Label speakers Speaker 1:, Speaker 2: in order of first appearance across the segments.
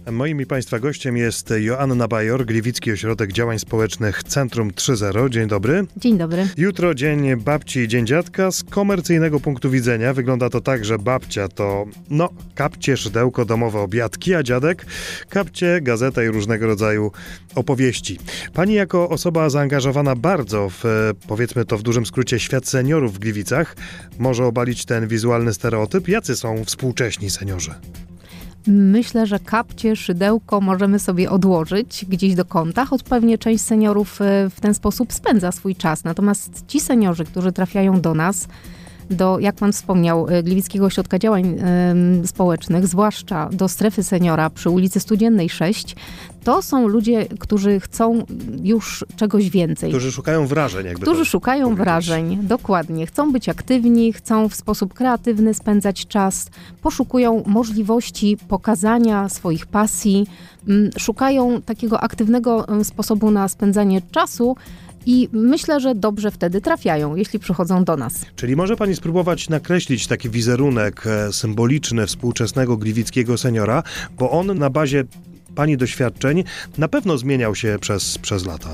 Speaker 1: Moim i Państwa gościem jest Joanna Bajor, Gliwicki Ośrodek Działań Społecznych Centrum 3.0. Dzień dobry.
Speaker 2: Dzień dobry.
Speaker 1: Jutro dzień babci i dzień dziadka. Z komercyjnego punktu widzenia wygląda to tak, że babcia to kapcie, szydełko, domowe obiadki, a dziadek kapcie, gazetę i różnego rodzaju opowieści. Pani jako osoba zaangażowana bardzo w, powiedzmy to w dużym skrócie, świat seniorów w Gliwicach, może obalić ten wizualny stereotyp. Jacy są współcześni seniorzy?
Speaker 2: Myślę, że kapcie, szydełko możemy sobie odłożyć gdzieś do kąta, choć pewnie część seniorów w ten sposób spędza swój czas. Natomiast ci seniorzy, którzy trafiają do nas, do, jak pan wspomniał, Gliwickiego Ośrodka Działań Społecznych, zwłaszcza do strefy seniora przy ulicy Studziennej 6, to są ludzie, którzy chcą już czegoś więcej.
Speaker 1: Którzy szukają wrażeń.
Speaker 2: Którzy szukają wrażeń, dokładnie. Chcą być aktywni, chcą w sposób kreatywny spędzać czas, poszukują możliwości pokazania swoich pasji, szukają takiego aktywnego sposobu na spędzanie czasu, i myślę, że dobrze wtedy trafiają, jeśli przychodzą do nas.
Speaker 1: Czyli może pani spróbować nakreślić taki wizerunek symboliczny współczesnego gliwickiego seniora, bo on na bazie pani doświadczeń na pewno zmieniał się przez lata.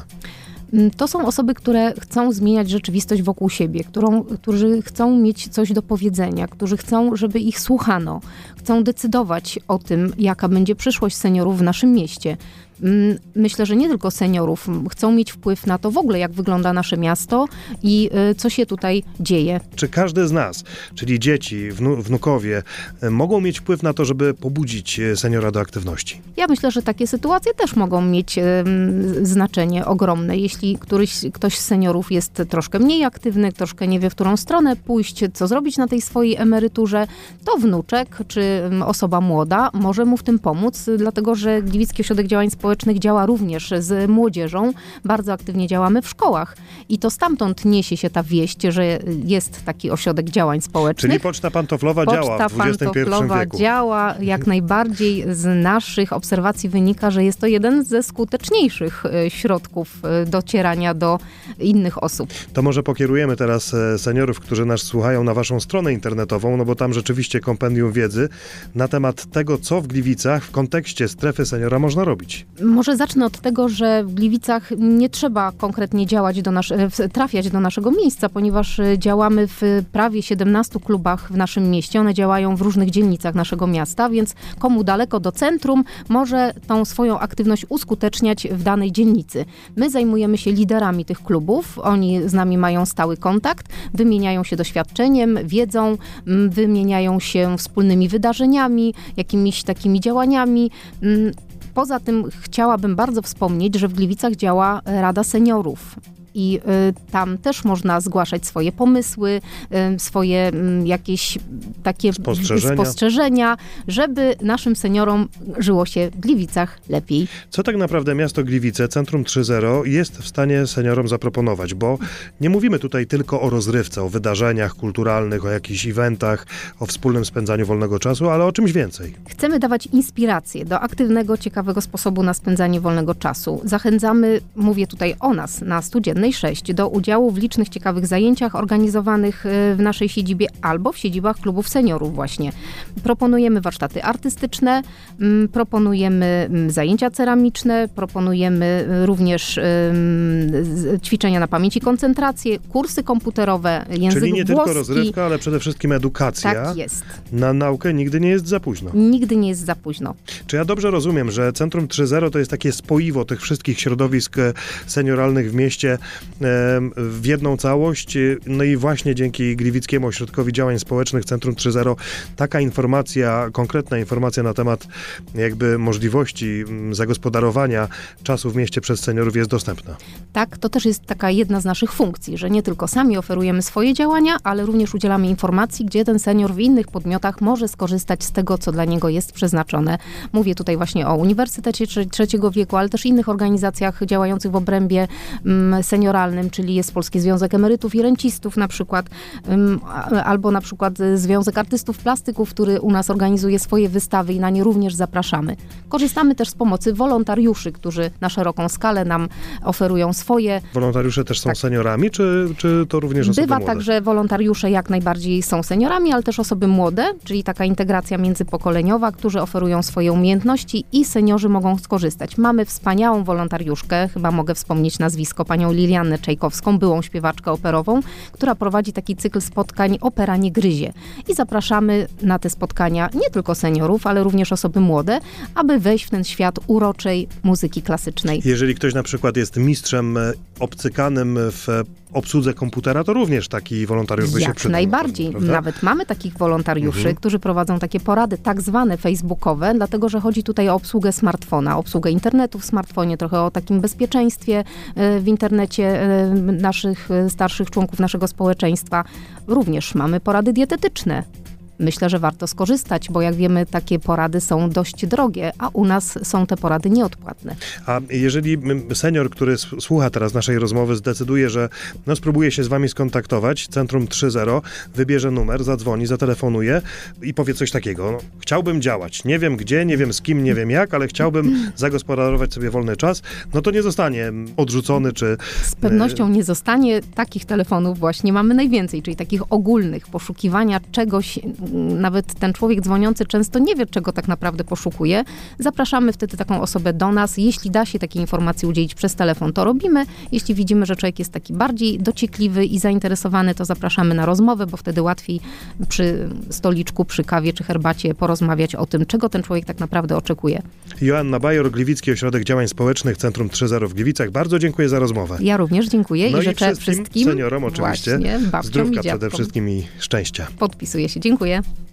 Speaker 2: To są osoby, które chcą zmieniać rzeczywistość wokół siebie, którzy chcą mieć coś do powiedzenia, którzy chcą, żeby ich słuchano, chcą decydować o tym, jaka będzie przyszłość seniorów w naszym mieście. Myślę, że nie tylko seniorów, chcą mieć wpływ na to w ogóle, jak wygląda nasze miasto i co się tutaj dzieje.
Speaker 1: Czy każdy z nas, czyli dzieci, wnukowie, mogą mić wpływ na to, żeby pobudzić seniora do aktywności?
Speaker 2: Ja myślę, że takie sytuacje też mogą mieć znaczenie ogromne. Jeśli ktoś z seniorów jest troszkę mniej aktywny, troszkę nie wie, w którą stronę pójść, co zrobić na tej swojej emeryturze, to wnuczek czy osoba młoda może mu w tym pomóc, dlatego że Gliwicki Ośrodek Działań Społecznych działa również z młodzieżą. Bardzo aktywnie działamy w szkołach. I to stamtąd niesie się ta wieść, że jest taki ośrodek działań społecznych.
Speaker 1: Czyli Poczta Pantoflowa działa w XXI wieku.
Speaker 2: Działa jak najbardziej. Z naszych obserwacji wynika, że jest to jeden ze skuteczniejszych środków docierania do innych osób.
Speaker 1: To może pokierujemy teraz seniorów, którzy nas słuchają, na waszą stronę internetową, bo tam rzeczywiście kompendium wiedzy na temat tego, co w Gliwicach w kontekście strefy seniora można robić.
Speaker 2: Może zacznę od tego, że w Gliwicach nie trzeba konkretnie trafiać do naszego miejsca, ponieważ działamy w prawie 17 klubach w naszym mieście. One działają w różnych dzielnicach naszego miasta, więc komu daleko do centrum może tą swoją aktywność uskuteczniać w danej dzielnicy. My zajmujemy się liderami tych klubów. Oni z nami mają stały kontakt, wymieniają się doświadczeniem, wiedzą, wymieniają się wspólnymi wydarzeniami, jakimiś takimi działaniami. Poza tym chciałabym bardzo wspomnieć, że w Gliwicach działa Rada Seniorów. I tam też można zgłaszać swoje pomysły, swoje jakieś takie spostrzeżenia, żeby naszym seniorom żyło się w Gliwicach lepiej.
Speaker 1: Co tak naprawdę miasto Gliwice, Centrum 3.0 jest w stanie seniorom zaproponować? Bo nie mówimy tutaj tylko o rozrywce, o wydarzeniach kulturalnych, o jakichś eventach, o wspólnym spędzaniu wolnego czasu, ale o czymś więcej.
Speaker 2: Chcemy dawać inspirację do aktywnego, ciekawego sposobu na spędzanie wolnego czasu. Zachęcamy, mówię tutaj o nas, na Studziennej 6, do udziału w licznych ciekawych zajęciach organizowanych w naszej siedzibie albo w siedzibach klubów seniorów właśnie. Proponujemy warsztaty artystyczne, proponujemy zajęcia ceramiczne, proponujemy również ćwiczenia na pamięć i koncentrację, kursy komputerowe, język włoski.
Speaker 1: Czyli nie tylko rozrywka, ale przede wszystkim edukacja.
Speaker 2: Tak jest.
Speaker 1: Na naukę nigdy nie jest za późno.
Speaker 2: Nigdy nie jest za późno.
Speaker 1: Czy ja dobrze rozumiem, że Centrum 3.0 to jest takie spoiwo tych wszystkich środowisk senioralnych w mieście w jedną całość, no i właśnie dzięki Gliwickiemu Ośrodkowi Działań Społecznych Centrum 3.0 taka informacja, konkretna informacja na temat jakby możliwości zagospodarowania czasu w mieście przez seniorów jest dostępna.
Speaker 2: Tak, to też jest taka jedna z naszych funkcji, że nie tylko sami oferujemy swoje działania, ale również udzielamy informacji, gdzie ten senior w innych podmiotach może skorzystać z tego, co dla niego jest przeznaczone. Mówię tutaj właśnie o Uniwersytecie Trzeciego Wieku, ale też innych organizacjach działających w obrębie seniorów senioralnym, czyli jest Polski Związek Emerytów i Rencistów na przykład, albo na przykład Związek Artystów Plastyków, który u nas organizuje swoje wystawy i na nie również zapraszamy. Korzystamy też z pomocy wolontariuszy, którzy na szeroką skalę nam oferują swoje.
Speaker 1: Wolontariusze też są seniorami, czy to również osoby
Speaker 2: Bywa
Speaker 1: młode?
Speaker 2: tak, że wolontariusze jak najbardziej są seniorami, ale też osoby młode, czyli taka integracja międzypokoleniowa, którzy oferują swoje umiejętności i seniorzy mogą skorzystać. Mamy wspaniałą wolontariuszkę, chyba mogę wspomnieć nazwisko, panią Liliannę Czajkowską, byłą śpiewaczkę operową, która prowadzi taki cykl spotkań Opera nie gryzie. I zapraszamy na te spotkania nie tylko seniorów, ale również osoby młode, aby wejść w ten świat uroczej muzyki klasycznej.
Speaker 1: Jeżeli ktoś na przykład jest mistrzem obcykanym w obsłudze komputera, to również taki wolontariusz by się przydał.
Speaker 2: Jak najbardziej.
Speaker 1: Prawda?
Speaker 2: Nawet mamy takich wolontariuszy, którzy prowadzą takie porady tak zwane facebookowe, dlatego że chodzi tutaj o obsługę smartfona, obsługę internetu w smartfonie, trochę o takim bezpieczeństwie w internecie naszych starszych członków naszego społeczeństwa. Również mamy porady dietetyczne. Myślę, że warto skorzystać, bo jak wiemy, takie porady są dość drogie, a u nas są te porady nieodpłatne.
Speaker 1: A jeżeli senior, który słucha teraz naszej rozmowy, zdecyduje, że spróbuje się z wami skontaktować, Centrum 3.0, wybierze numer, zadzwoni, zatelefonuje i powie coś takiego: chciałbym działać, nie wiem gdzie, nie wiem z kim, nie wiem jak, ale chciałbym zagospodarować sobie wolny czas, to nie zostanie odrzucony, czy...
Speaker 2: Z pewnością nie zostanie. Takich telefonów właśnie mamy najwięcej, czyli takich ogólnych, poszukiwania czegoś. Nawet ten człowiek dzwoniący często nie wie, czego tak naprawdę poszukuje. Zapraszamy wtedy taką osobę do nas. Jeśli da się takiej informacji udzielić przez telefon, to robimy. Jeśli widzimy, że człowiek jest taki bardziej dociekliwy i zainteresowany, to zapraszamy na rozmowę, bo wtedy łatwiej przy stoliczku, przy kawie czy herbacie porozmawiać o tym, czego ten człowiek tak naprawdę oczekuje.
Speaker 1: Joanna Bajor, Gliwicki Ośrodek Działań Społecznych, Centrum 3.0 w Gliwicach. Bardzo dziękuję za rozmowę.
Speaker 2: Ja również dziękuję
Speaker 1: No
Speaker 2: i życzę
Speaker 1: wszystkim
Speaker 2: seniorom
Speaker 1: oczywiście
Speaker 2: właśnie, babciom
Speaker 1: zdrówka
Speaker 2: i dziadkom.
Speaker 1: przede wszystkim i szczęścia.
Speaker 2: Podpisuję się. Dziękuję.